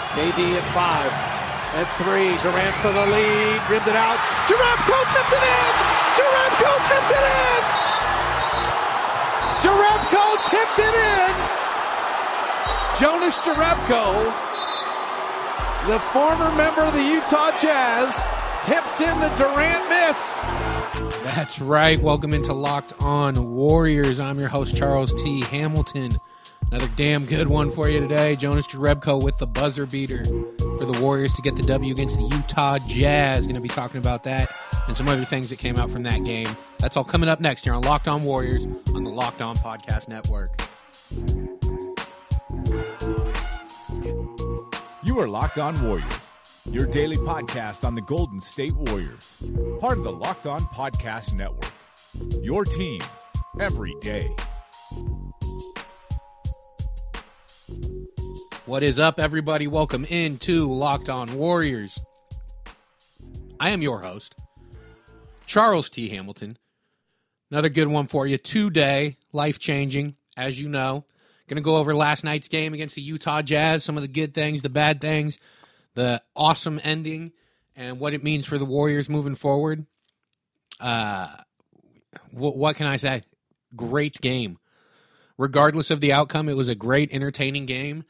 KD at 5. At 3. Durant for the lead. Ribbed it out. Jerebko tipped it in. Jerebko tipped it in. Jerebko tipped it in. Jonas Jerebko, the former member of the Utah Jazz, tips in the Durant miss. That's right. Welcome into Locked On Warriors. I'm your host, Charles T. Hamilton. Another damn good one for you today. Jonas Jerebko with the buzzer beater for the Warriors to get the W against the Utah Jazz. Going to be talking about that and some other things that came out from that game. That's all coming up next here on Locked On Warriors on the Locked On Podcast Network. You are Locked On Warriors, your daily podcast on the Golden State Warriors. Part of the Locked On Podcast Network. Your team every day. What is up, everybody? Welcome into Locked On Warriors. I am your host, Charles T. Hamilton. Another good one for you today, life-changing, as you know. Going to go over last night's game against the Utah Jazz, some of the good things, the bad things, the awesome ending, and what it means for the Warriors moving forward. What can I say? Great game. Regardless of the outcome, it was a great, entertaining game.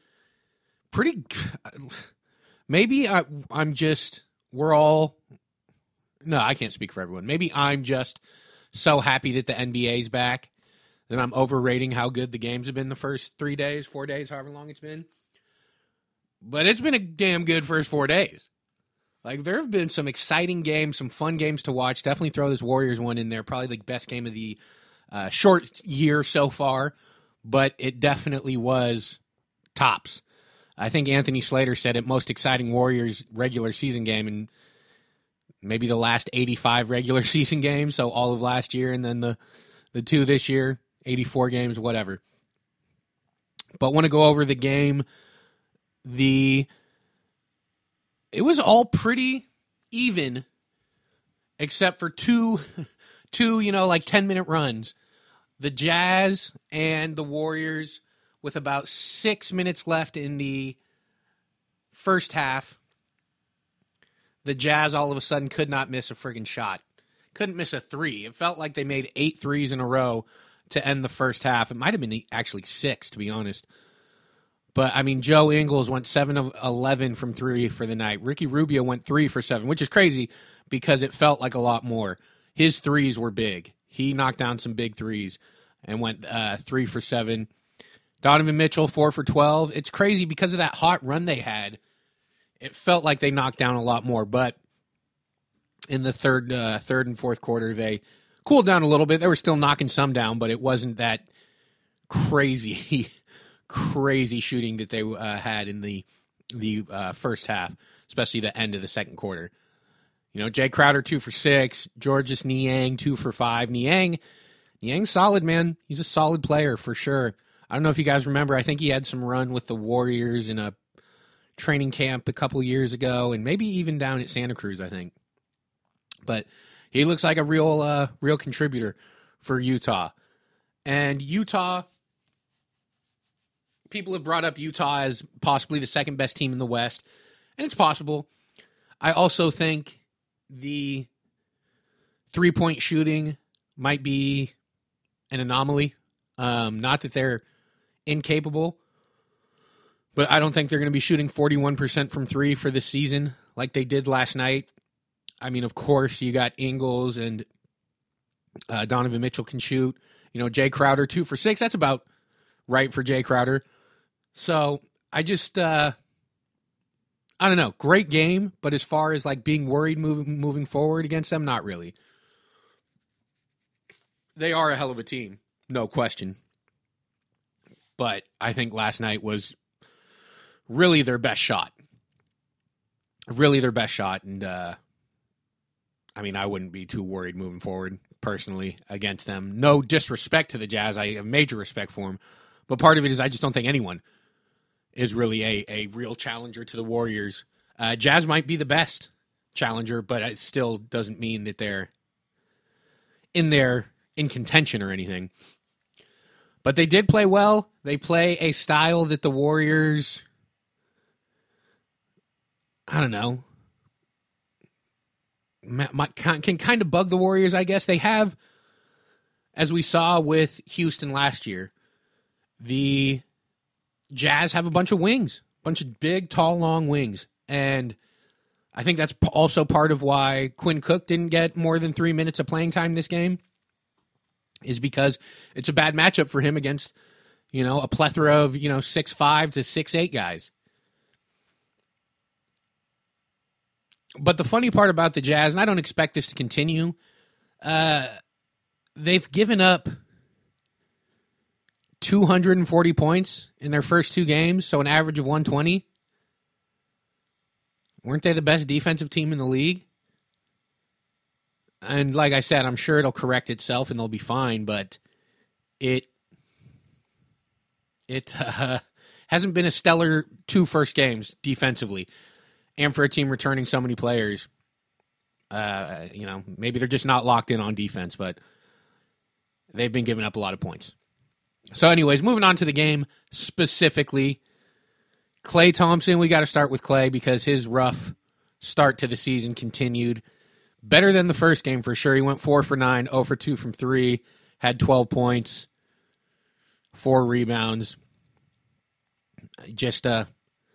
Maybe I'm just, no, I can't speak for everyone. Maybe I'm just so happy that the NBA's back that I'm overrating how good the games have been the first 3 days, 4 days, however long it's been. But it's been a damn good first 4 days. Like, there have been some exciting games, some fun games to watch. Definitely throw this Warriors one in there. Probably the best game of the short year so far, but it definitely was tops. I think Anthony Slater said it, most exciting Warriors regular season game in maybe the last 85 regular season games, so all of last year and then the two this year, 84 games, whatever. But want to go over the game. It was all pretty even, except for two, 10-minute runs. The Jazz and the Warriors, with about 6 minutes left in the first half, the Jazz all of a sudden could not miss a friggin' shot. Couldn't miss a three. It felt like they made 8 threes in a row to end the first half. It might have been actually 6, to be honest. But, I mean, Joe Ingles went 7 of 11 from 3 for the night. Ricky Rubio went 3 for 7, which is crazy because it felt like a lot more. His threes were big. He knocked down some big threes and went 3 for 7. Donovan Mitchell, 4 for 12. It's crazy because of that hot run they had. It felt like they knocked down a lot more, but in the third and fourth quarter, they cooled down a little bit. They were still knocking some down, but it wasn't that crazy shooting that they had in the first half, especially the end of the second quarter. You know, Jay Crowder, 2 for 6. Georges Niang, 2 for 5. Niang's solid, man. He's a solid player for sure. I don't know if you guys remember. I think he had some run with the Warriors in a training camp a couple years ago, and maybe even down at Santa Cruz, I think. But he looks like a real contributor for Utah. And Utah, people have brought up Utah as possibly the second best team in the West, and it's possible. I also think the three-point shooting might be an anomaly. Not that they're incapable, but I don't think they're going to be shooting 41% from 3 for this season like they did last night. I mean, of course, you got Ingles and Donovan Mitchell can shoot. You know, Jay Crowder, 2 for 6. That's about right for Jay Crowder. So I just, I don't know. Great game, but as far as like being worried moving forward against them, not really. They are a hell of a team, no question. But I think last night was really their best shot. Really their best shot. And, I mean, I wouldn't be too worried moving forward, personally, against them. No disrespect to the Jazz. I have major respect for them. But part of it is I just don't think anyone is really a real challenger to the Warriors. Jazz might be the best challenger, but it still doesn't mean that they're in contention or anything. But they did play well. They play a style that the Warriors I don't know, can kind of bug the Warriors, I guess. They have, as we saw with Houston last year, the Jazz have a bunch of wings, a bunch of big, tall, long wings. And I think that's also part of why Quinn Cook didn't get more than 3 minutes of playing time this game, is because it's a bad matchup for him against, a plethora of, 6'5" to 6'8" guys. But the funny part about the Jazz, and I don't expect this to continue, they've given up 240 points in their first 2 games, so an average of 120. Weren't they the best defensive team in the league? And like I said, I'm sure it'll correct itself and they'll be fine, but it hasn't been a stellar 2 first games defensively. And for a team returning so many players, maybe they're just not locked in on defense, but they've been giving up a lot of points. So anyways, moving on to the game specifically, Klay Thompson, we got to start with Klay because his rough start to the season continued. Better than the first game for sure. He went 4 for 9, 0 for 2 from 3, had 12 points, 4 rebounds. Just a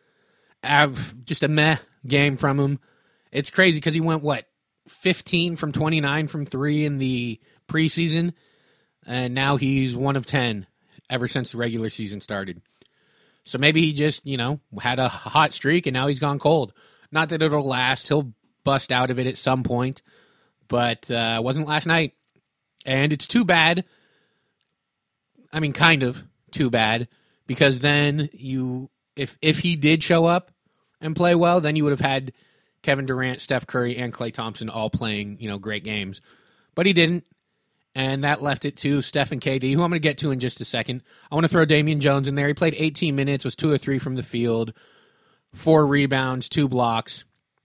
meh game from him. It's crazy because he went, 15 from 29 from 3 in the preseason, and now he's 1 of 10 ever since the regular season started. So maybe he just, had a hot streak and now he's gone cold. Not that it'll last. He'll bust out of it at some point, but it wasn't last night. And it's too bad. I mean, kind of too bad, because then if he did show up and play well, then you would have had Kevin Durant, Steph Curry, and Klay Thompson all playing, great games. But he didn't. And that left it to Steph and KD, who I'm going to get to in just a second. I want to throw Damian Jones in there. He played 18 minutes, was 2 or 3 from the field, 4 rebounds, 2 blocks,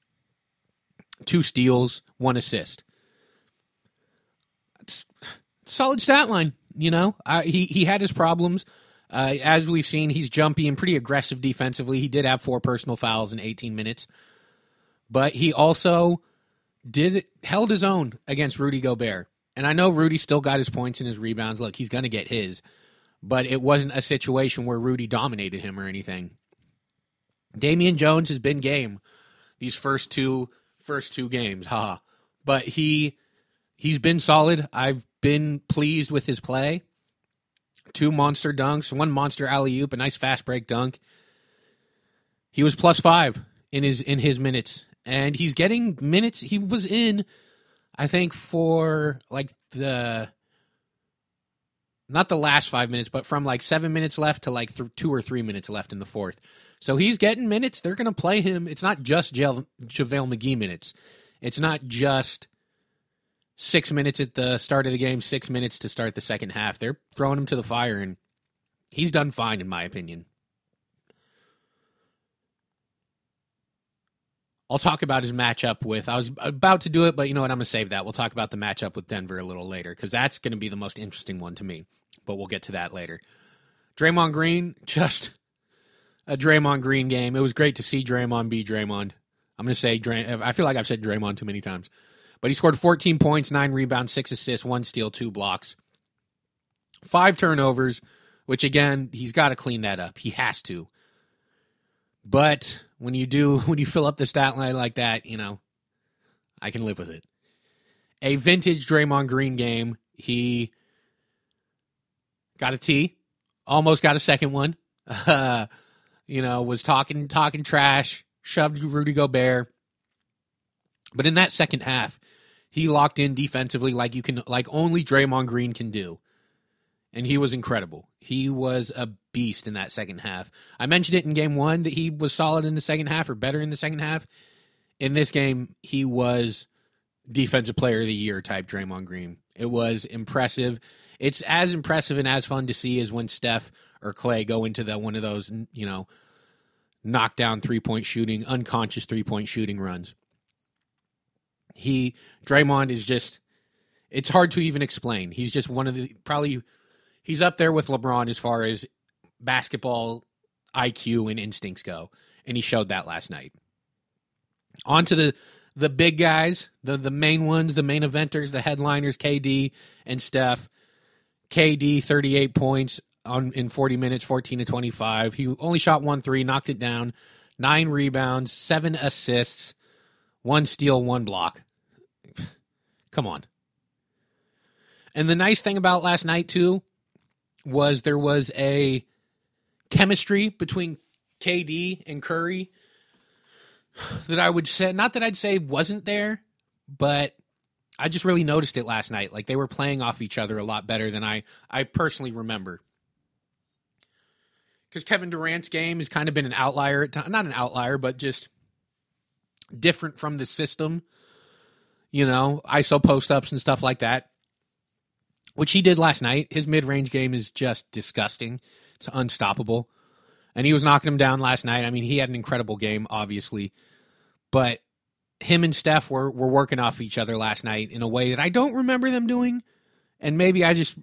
2 steals, 1 assist. It's solid stat line, He had his problems. As we've seen, he's jumpy and pretty aggressive defensively. He did have 4 personal fouls in 18 minutes. But he also held his own against Rudy Gobert. And I know Rudy still got his points and his rebounds. Look, he's going to get his. But it wasn't a situation where Rudy dominated him or anything. Damian Jones has been game these first two games. But he's been solid. I've been pleased with his play. 2 monster dunks, 1 monster alley-oop, a nice fast break dunk. He was +5 in his minutes. And he's getting minutes. He was in, I think, for not the last 5 minutes, but from 7 minutes left to 2 or 3 minutes left in the fourth. So he's getting minutes. They're going to play him. It's not just JaVale McGee minutes. It's not just 6 minutes at the start of the game, 6 minutes to start the second half. They're throwing him to the fire, and he's done fine, in my opinion. I'll talk about his matchup with, I was about to do it, but you know what, I'm going to save that. We'll talk about the matchup with Denver a little later, because that's going to be the most interesting one to me, but we'll get to that later. Draymond Green, just a Draymond Green game. It was great to see Draymond be Draymond. I'm going to say, I feel like I've said Draymond too many times, but he scored 14 points, 9 rebounds, 6 assists, 1 steal, 2 blocks, 5 turnovers, which again, he's got to clean that up. He has to. But when you fill up the stat line like that, I can live with it. A vintage Draymond Green game. He got a T, almost got a second one. Was talking trash, shoved Rudy Gobert. But in that second half, he locked in defensively like only Draymond Green can do. And he was incredible. He was a beast in that second half. I mentioned it in game 1 that he was solid in the second half or better in the second half. In this game, he was defensive player of the year type Draymond Green. It was impressive. It's as impressive and as fun to see as when Steph or Klay go into one of those, knockdown 3-point shooting, unconscious 3-point shooting runs. Draymond is just, it's hard to even explain. He's just one of the, he's up there with LeBron as far as basketball IQ and instincts go, and he showed that last night. On to the big guys, the main ones, the main eventers, the headliners, KD and Steph. KD, 38 points in 40 minutes, 14 to 25. He only shot 1 3, knocked it down, 9 rebounds, 7 assists, 1 steal, 1 block. Come on. And the nice thing about last night, too, was there was a chemistry between KD and Curry that I would say, not that I'd say wasn't there, but I just really noticed it last night. Like, they were playing off each other a lot better than I personally remember. Because Kevin Durant's game has kind of been an outlier at times. Not an outlier, but just different from the system. You know, ISO post-ups and stuff like that. Which he did last night. His mid-range game is just disgusting. It's unstoppable. And he was knocking him down last night. I mean, he had an incredible game, obviously. But him and Steph were working off each other last night in a way that I don't remember them doing. And maybe I just,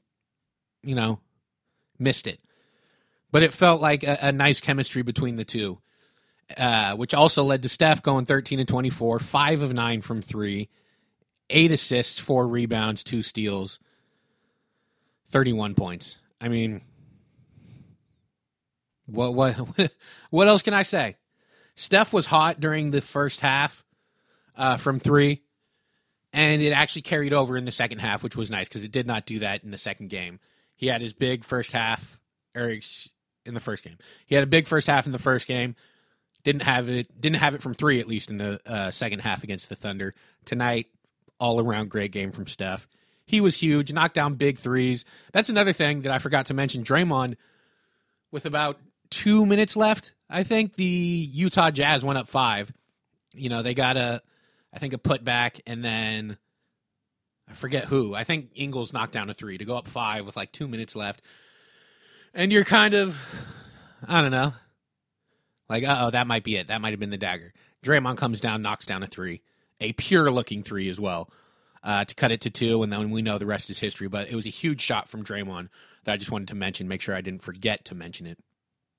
missed it. But it felt like a nice chemistry between the two. Which also led to Steph going 13 and 24, 5 of 9 from 3, 8 assists, 4 rebounds, 2 steals, 31 points. I mean, what else can I say? Steph was hot during the first half from 3, and it actually carried over in the second half, which was nice because it did not do that in the second game. He had his big first half, in the first game. He had a big first half in the first game. Didn't have it from 3, at least in the second half against the Thunder. Tonight, all around great game from Steph. He was huge, knocked down big threes. That's another thing that I forgot to mention. Draymond, with about 2 minutes left, I think the Utah Jazz went up 5. They got a putback, and then I forget who. I think Ingles knocked down a 3 to go up 5 with like 2 minutes left. And you're kind of, I don't know, like, that might be it. That might have been the dagger. Draymond comes down, knocks down a 3, a pure-looking 3 as well, to cut it to 2, and then we know the rest is history. But it was a huge shot from Draymond that I just wanted to mention, make sure I didn't forget to mention it.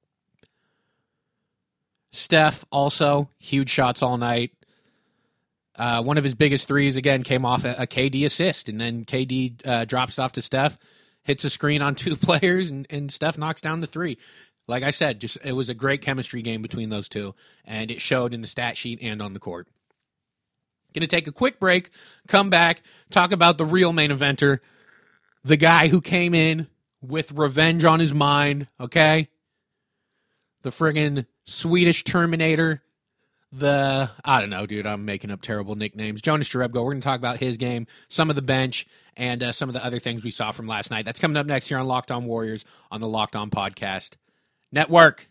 Steph, also, huge shots all night. One of his biggest threes, again, came off a KD assist, and then KD drops off to Steph, hits a screen on 2 players, and Steph knocks down the 3. Like I said, it was a great chemistry game between those two, and it showed in the stat sheet and on the court. Going to take a quick break, come back, talk about the real main eventer, the guy who came in with revenge on his mind, okay? The friggin' Swedish Terminator, I don't know, dude, I'm making up terrible nicknames. Jonas Jerebko, we're going to talk about his game, some of the bench, and some of the other things we saw from last night. That's coming up next here on Locked On Warriors on the Locked On Podcast Network.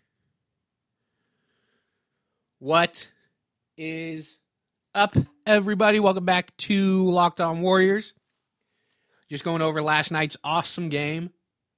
What is up, everybody? Welcome back to Locked On Warriors. Just going over last night's awesome game.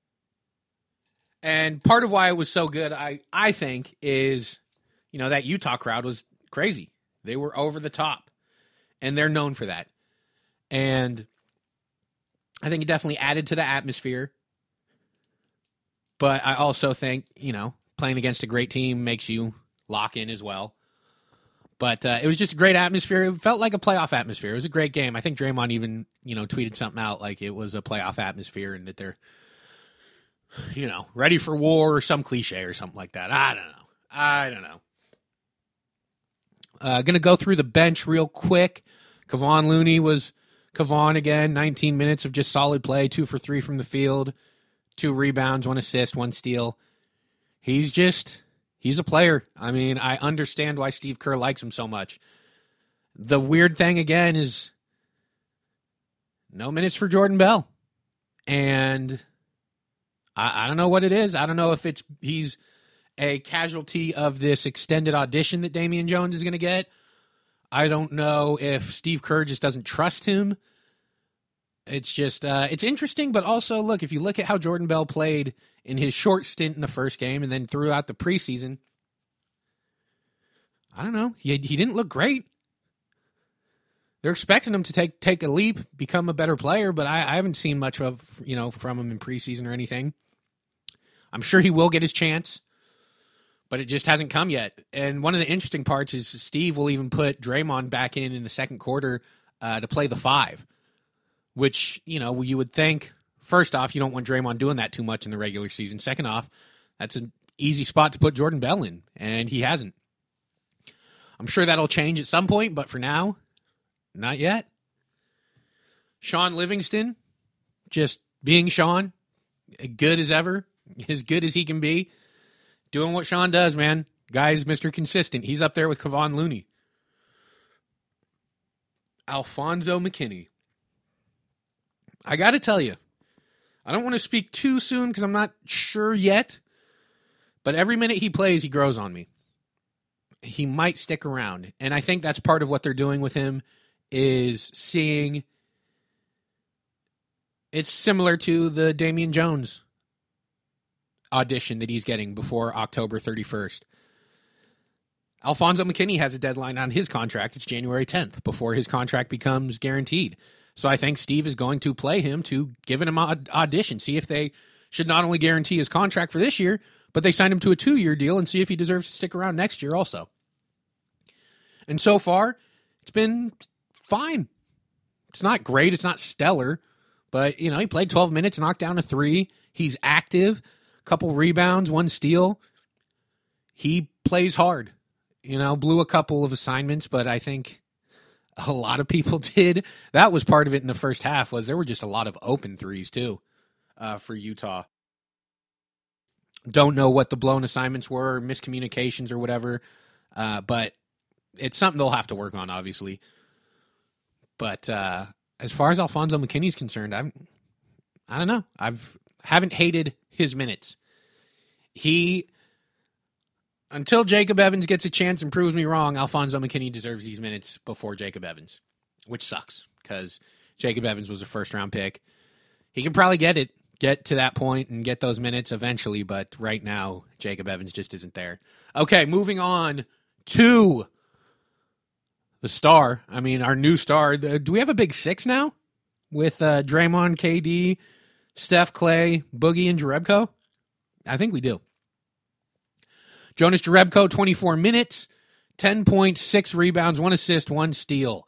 And part of why it was so good, I think, is, that Utah crowd was crazy. They were over the top. And they're known for that. And I think it definitely added to the atmosphere. But I also think, playing against a great team makes you lock in as well. But it was just a great atmosphere. It felt like a playoff atmosphere. It was a great game. I think Draymond even, tweeted something out like it was a playoff atmosphere and that they're, ready for war or some cliche or something like that. I don't know. Going to go through the bench real quick. Kevon Looney was Kevon again. 19 minutes of just solid play. 2 for 3 from the field. 2 rebounds, 1 assist, 1 steal. He's a player. I mean, I understand why Steve Kerr likes him so much. The weird thing, again, is no minutes for Jordan Bell. And I don't know what it is. I don't know if he's a casualty of this extended audition that Damian Jones is going to get. I don't know if Steve Kerr just doesn't trust him. It's just, it's interesting, but also, look, if you look at how Jordan Bell played in his short stint in the first game and then throughout the preseason, I don't know. He didn't look great. They're expecting him to take a leap, become a better player, but I haven't seen much of, from him in preseason or anything. I'm sure he will get his chance, but it just hasn't come yet. And one of the interesting parts is Steve will even put Draymond back in the second quarter to play the 5, which, you would think, first off, you don't want Draymond doing that too much in the regular season. Second off, that's an easy spot to put Jordan Bell in, and he hasn't. I'm sure that'll change at some point, but for now, not yet. Sean Livingston, just being Sean, good as ever, as good as he can be. Doing what Sean does, man. Guy's Mr. Consistent. He's up there with Kevon Looney. Alfonzo McKinnie. I got to tell you, I don't want to speak too soon because I'm not sure yet, but every minute he plays, he grows on me. He might stick around, and I think that's part of what they're doing with him is seeing. It's similar to the Damian Jones audition that he's getting before October 31st. Alfonzo McKinnie has a deadline on his contract. It's January 10th before his contract becomes guaranteed. So I think Steve is going to play him to give him an audition, see if they should not only guarantee his contract for this year, but they sign him to a 2-year deal and see if he deserves to stick around next year also. And so far, it's been fine. It's not great. It's not stellar. But, he played 12 minutes, knocked down a 3. He's active. Couple rebounds, 1 steal. He plays hard. Blew a couple of assignments, but I think a lot of people did. That was part of it in the first half, was there were just a lot of open threes, too, for Utah. Don't know what the blown assignments were, miscommunications or whatever, but it's something they'll have to work on, obviously. But as far as Alfonzo McKinnie's concerned, I don't know. Haven't hated his minutes. Until Jacob Evans gets a chance and proves me wrong, Alfonzo McKinnie deserves these minutes before Jacob Evans, which sucks because Jacob Evans was a first-round pick. He can probably get to that point and get those minutes eventually, but right now, Jacob Evans just isn't there. Okay, moving on to the star. Our new star. Do we have a big 6 now? With Draymond, KD, Steph, Clay, Boogie, and Jerebko? I think we do. Jonas Jerebko, 24 minutes, 10 points, 6 rebounds, 1 assist, 1 steal.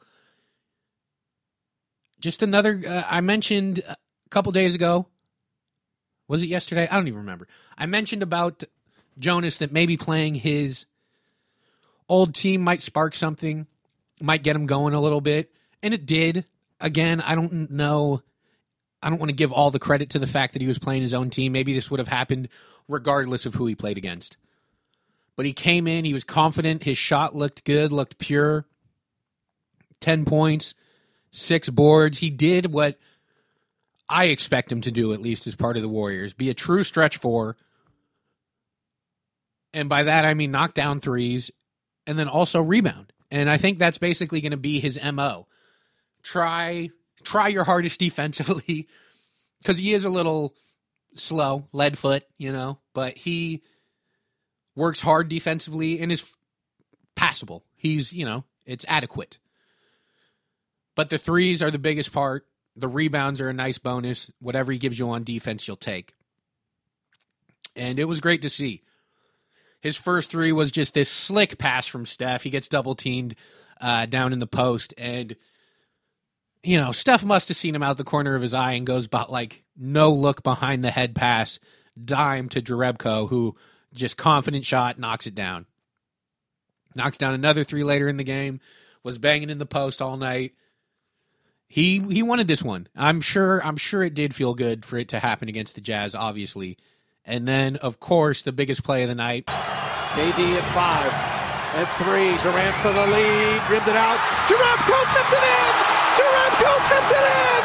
Just another, I mentioned a couple days ago, was it yesterday? I don't even remember. I mentioned about Jonas that maybe playing his old team might spark something, might get him going a little bit, and it did. Again, I don't know. I don't want to give all the credit to the fact that he was playing his own team. Maybe this would have happened regardless of who he played against. But he came in, he was confident, his shot looked good, looked pure. 10 points, 6 boards. He did what I expect him to do, at least as part of the Warriors. Be a true stretch 4. And by that, I mean knock down threes and then also rebound. And I think that's basically going to be his MO. Try your hardest defensively, because he is a little slow, lead foot, but he works hard defensively and is passable. He's, it's adequate. But the threes are the biggest part. The rebounds are a nice bonus. Whatever he gives you on defense, you'll take. And it was great to see. His first 3 was just this slick pass from Steph. He gets double-teamed down in the post. And, Steph must have seen him out the corner of his eye and goes about no look behind the head pass, dime to Jerebko, who just confident shot, knocks it down. Knocks down another 3 later in the game, was banging in the post all night. He wanted this one. I'm sure it did feel good for it to happen against the Jazz, obviously. And then, of course, the biggest play of the night. KD at 5. At 3. Durant for the lead. Ribbed it out. Jerebko tipped it in! Jerebko tipped it in!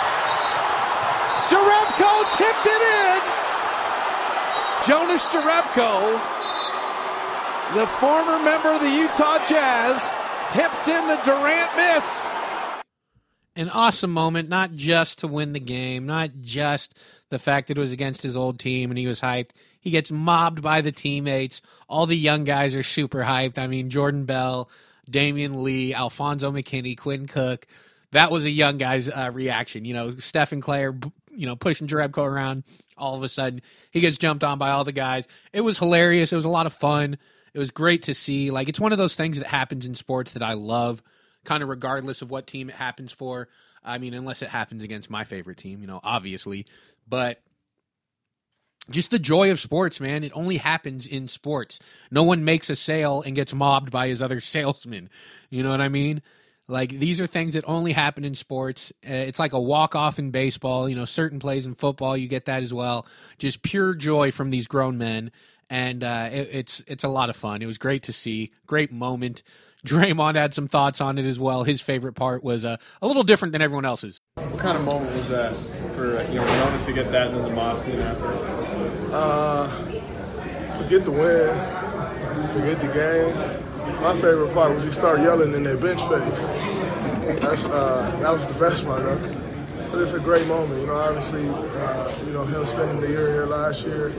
Jerebko tipped it in! Jonas Jerebko, the former member of the Utah Jazz, tips in the Durant miss. An awesome moment, not just to win the game, not just the fact that it was against his old team and he was hyped. He gets mobbed by the teammates. All the young guys are super hyped. Jordan Bell, Damian Lee, Alfonzo McKinnie, Quinn Cook. That was a young guy's reaction. Steph and Clay are, pushing Jerebko around. all of a sudden he gets jumped on by all the guys. It was hilarious. It was a lot of fun. It was great to see. Like, it's one of those things that happens in sports that I love, kind of regardless of what team it happens for. I mean, unless it happens against my favorite team, obviously. But just the joy of sports, man. It only happens in sports. No one makes a sale and gets mobbed by his other salesman. You know what I mean? Like, these are things that only happen in sports. It's like a walk-off in baseball. Certain plays in football, you get that as well. Just pure joy from these grown men. And it's a lot of fun. It was great to see. Great moment. Draymond had some thoughts on it as well. His favorite part was a little different than everyone else's. What kind of moment was that for Jonas to get that and then the mob scene after? Forget the win, forget the game. My favorite part was he started yelling in their bench face. That was the best part of it. But it's a great moment, obviously, him spending the year here last year,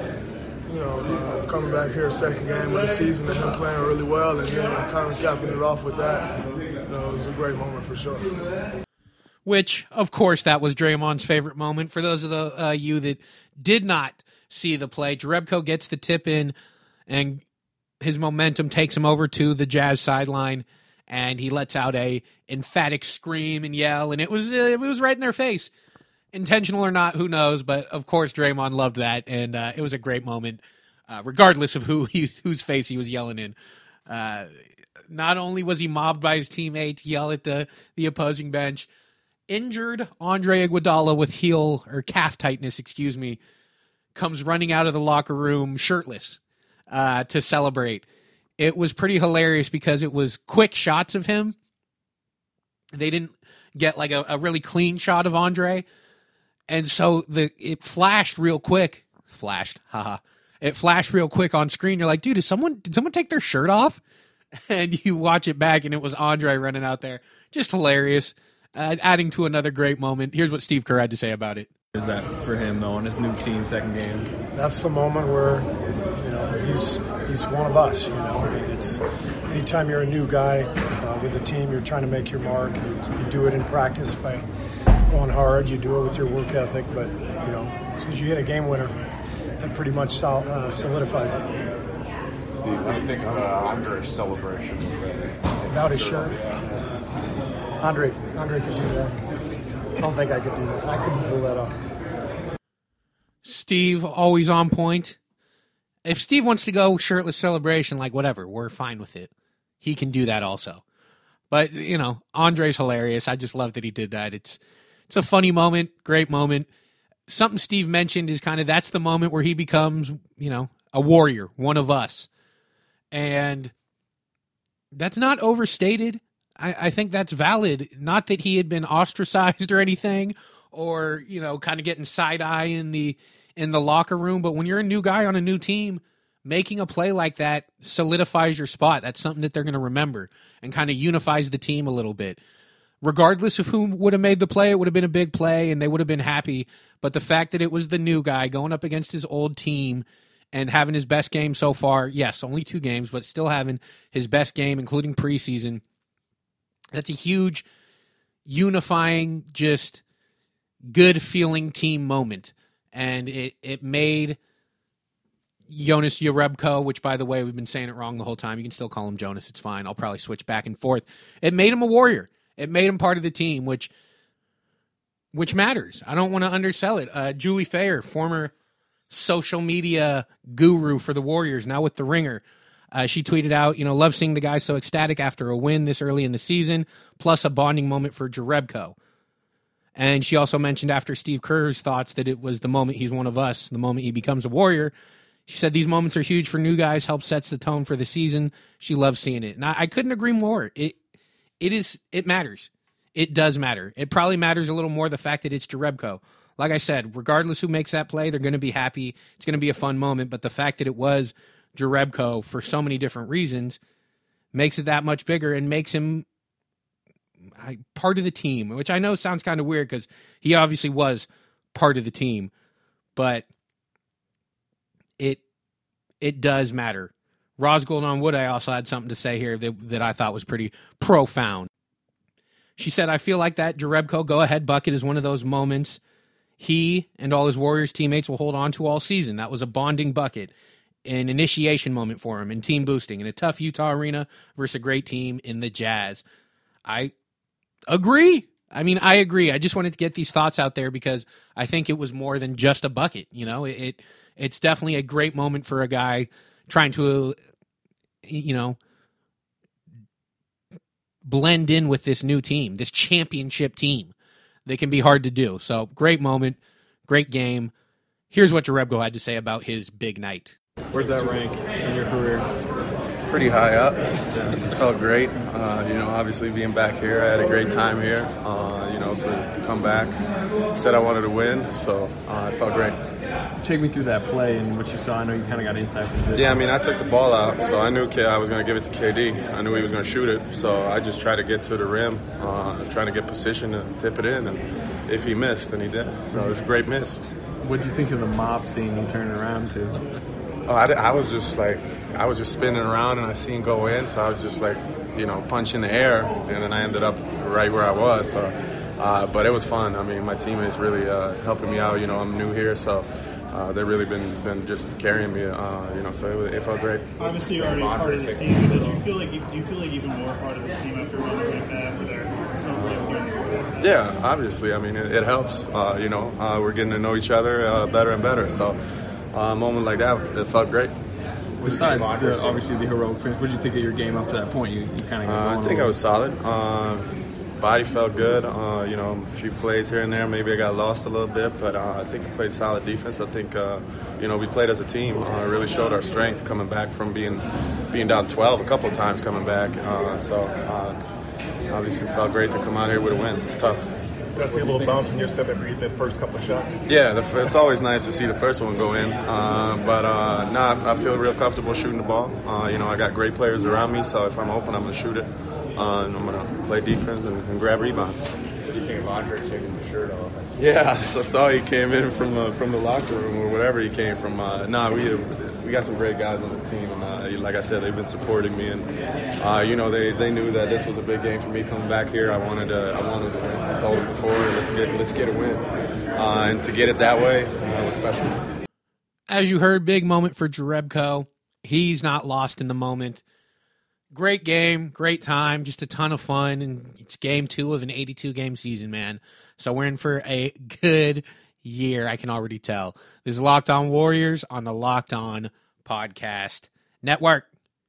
coming back here second game of the season and him playing really well and then kind of capping it off with that, it was a great moment for sure. Which, of course, that was Draymond's favorite moment. For those of you that did not see the play, Jerebko gets the tip in, and his momentum takes him over to the Jazz sideline, and he lets out a emphatic scream and yell, and it was right in their face. Intentional or not, who knows? But, of course, Draymond loved that, and it was a great moment, regardless of whose face he was yelling in. Not only was he mobbed by his teammates, yell at the opposing bench, injured Andre Iguodala with heel or calf tightness, comes running out of the locker room shirtless to celebrate. It was pretty hilarious because it was quick shots of him. They didn't get like a really clean shot of Andre. And so it flashed real quick. It flashed real quick on screen. You're like, dude, did someone take their shirt off? And you watch it back and it was Andre running out there. Just hilarious. Adding to another great moment. Here's what Steve Kerr had to say about it. Is that for him, though, on his new team, second game? That's the moment where, he's one of us, I mean, it's anytime you're a new guy with a team, you're trying to make your mark. You do it in practice by going hard. You do it with your work ethic. But, as soon as you hit a game winner, that pretty much solidifies it. Steve, what do you think of Andre's celebration? Without his shirt? Andre could do that. I don't think I could do that. I couldn't pull that off. Steve, always on point. If Steve wants to go shirtless celebration, like whatever, we're fine with it. He can do that also. But, Andre's hilarious. I just love that he did that. It's a funny moment, great moment. Something Steve mentioned is kind of that's the moment where he becomes, a warrior, one of us. And that's not overstated. I think that's valid. Not that he had been ostracized or anything or, kind of getting side-eye in the locker room. But when you're a new guy on a new team, making a play like that solidifies your spot. That's something that they're going to remember and kind of unifies the team a little bit. Regardless of who would have made the play, it would have been a big play and they would have been happy. But the fact that it was the new guy going up against his old team and having his best game so far, yes, only 2 games, but still having his best game, including preseason, that's a huge unifying, just good-feeling team moment. And it made Jonas Jerebko, which, by the way, we've been saying it wrong the whole time. You can still call him Jonas. It's fine. I'll probably switch back and forth. It made him a warrior. It made him part of the team, which matters. I don't want to undersell it. Julie Fayer, former social media guru for the Warriors, now with The Ringer, she tweeted out, love seeing the guys so ecstatic after a win this early in the season, plus a bonding moment for Jerebko. And she also mentioned after Steve Kerr's thoughts that it was the moment he's one of us, the moment he becomes a Warrior. She said these moments are huge for new guys, help sets the tone for the season. She loves seeing it. And I couldn't agree more. It matters. It does matter. It probably matters a little more the fact that it's Jerebko. Like I said, regardless who makes that play, they're going to be happy. It's going to be a fun moment. But the fact that it was Jerebko for so many different reasons makes it that much bigger and makes him part of the team, which I know sounds kind of weird because he obviously was part of the team, but it does matter. Rosgold on Wood, I also had something to say here that I thought was pretty profound. She said, I feel like that Jerebko go-ahead bucket is one of those moments he and all his Warriors teammates will hold on to all season. That was a bonding bucket, an initiation moment for him, and team boosting in a tough Utah arena versus a great team in the Jazz. I agree. I agree. I just wanted to get these thoughts out there because I think it was more than just a bucket. It's definitely a great moment for a guy trying to, blend in with this new team, this championship team. They can be hard to do. So great moment, great game. Here's what Jerebko had to say about his big night. Where's that rank in your career? Pretty high up. It felt great. Obviously being back here, I had a great time here. So to come back, said I wanted to win, so it felt great. Take me through that play and what you saw. I know you kind of got inside position. Yeah, I took the ball out, so I knew I was going to give it to KD. I knew he was going to shoot it, so I just tried to get to the rim, trying to get position to tip it in, and if he missed, then he did. So it was a great miss. What did you think of the mop scene you turned around to? I was just spinning around and I seen go in, so I was just punch in the air, and then I ended up right where I was. So, but it was fun. My teammates really helping me out. I'm new here, so they've really been just carrying me. So it felt great. Obviously, you're already part of this team, but do you feel like even more part of this team after running like that, where they're celebrating during the quarter? Yeah, obviously. It helps. We're getting to know each other better and better. So. A moment like that, it felt great. Besides obviously the heroic finish, what did you think of your game up to that point? You kind of I think I was solid. Body felt good. A few plays here and there. Maybe I got lost a little bit, but I think I played solid defense. I think we played as a team. Really showed our strength coming back from being down 12 a couple of times coming back. Obviously felt great to come out here with a win. It's tough. Did I see a little bounce in your step after you get that first couple of shots? Yeah, it's always nice to see the first one go in. I feel real comfortable shooting the ball. I got great players around me, so if I'm open, I'm going to shoot it. And I'm going to play defense and grab rebounds. What do you think of Andre taking the shirt off? Yeah, I saw he came in from the locker room or whatever he came from. We got some great guys on this team, and like I said, they've been supporting me, and they knew that this was a big game for me coming back here. I wanted to win. I told them before, let's get a win, and to get it that way was special. As you heard, big moment for Jerebko. He's not lost in the moment. Great game, great time, just a ton of fun, and it's game 2 of an 82-game season, man. So we're in for a good year, I can already tell. This is Locked On Warriors on the Locked On Podcast Network.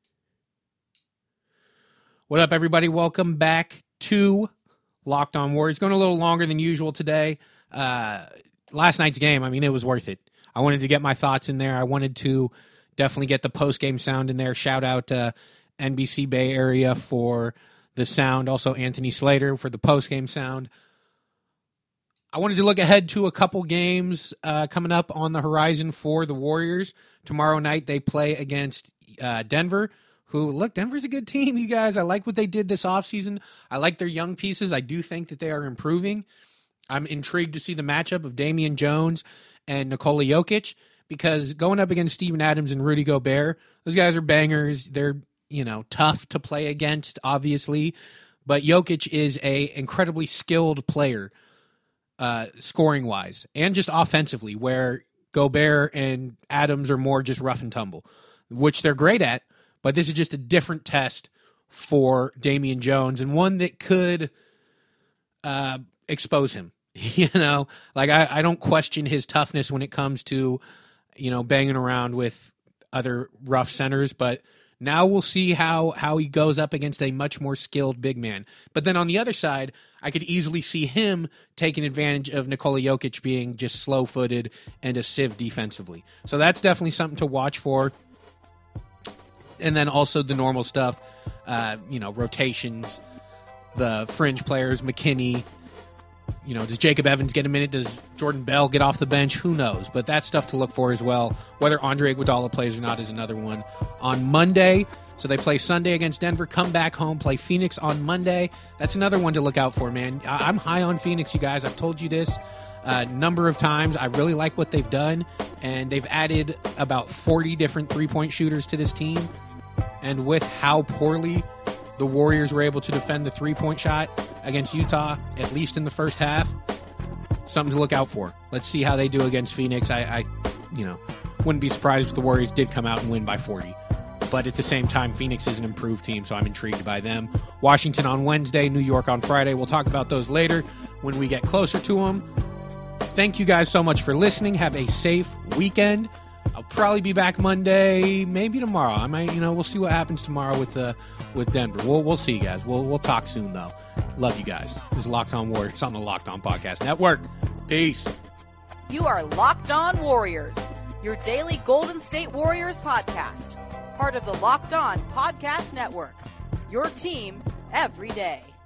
What up, everybody? Welcome back to Locked On Warriors. Going a little longer than usual today. Last night's game, it was worth it. I wanted to get my thoughts in there. I wanted to definitely get the post-game sound in there. Shout out to NBC Bay Area for the sound. Also Anthony Slater for the post-game sound. I wanted to look ahead to a couple games coming up on the horizon for the Warriors. Tomorrow night they play against Denver, Denver's a good team, you guys. I like what they did this offseason. I like their young pieces. I do think that they are improving. I'm intrigued to see the matchup of Damian Jones and Nikola Jokic, because going up against Steven Adams and Rudy Gobert, those guys are bangers. They're, tough to play against, obviously, but Jokic is a incredibly skilled player, scoring-wise, and just offensively, where Gobert and Adams are more just rough and tumble, which they're great at, but this is just a different test for Damian Jones, and one that could expose him. I don't question his toughness when it comes to, banging around with other rough centers, but now we'll see how he goes up against a much more skilled big man. But then on the other side, I could easily see him taking advantage of Nikola Jokic being just slow-footed and a sieve defensively. So that's definitely something to watch for. And then also the normal stuff, rotations, the fringe players, McKinney. Does Jacob Evans get a minute? Does Jordan Bell get off the bench? Who knows? But that's stuff to look for as well. Whether Andre Iguodala plays or not is another one. On Monday, so they play Sunday against Denver, come back home, play Phoenix on Monday. That's another one to look out for, man. I'm high on Phoenix, you guys. I've told you this a number of times. I really like what they've done, and they've added about 40 different three-point shooters to this team. And with how poorly the Warriors were able to defend the three-point shot against Utah, at least in the first half, something to look out for. Let's see how they do against Phoenix. I wouldn't be surprised if the Warriors did come out and win by 40. But at the same time, Phoenix is an improved team, so I'm intrigued by them. Washington on Wednesday, New York on Friday. We'll talk about those later when we get closer to them. Thank you guys so much for listening. Have a safe weekend. I'll probably be back Monday, maybe tomorrow. I might, we'll see what happens tomorrow with Denver. We'll see, guys. We'll talk soon, though. Love you guys. This is Locked On Warriors on the Locked On Podcast Network. Peace. You are Locked On Warriors, your daily Golden State Warriors podcast. Part of the Locked On Podcast Network. Your team every day.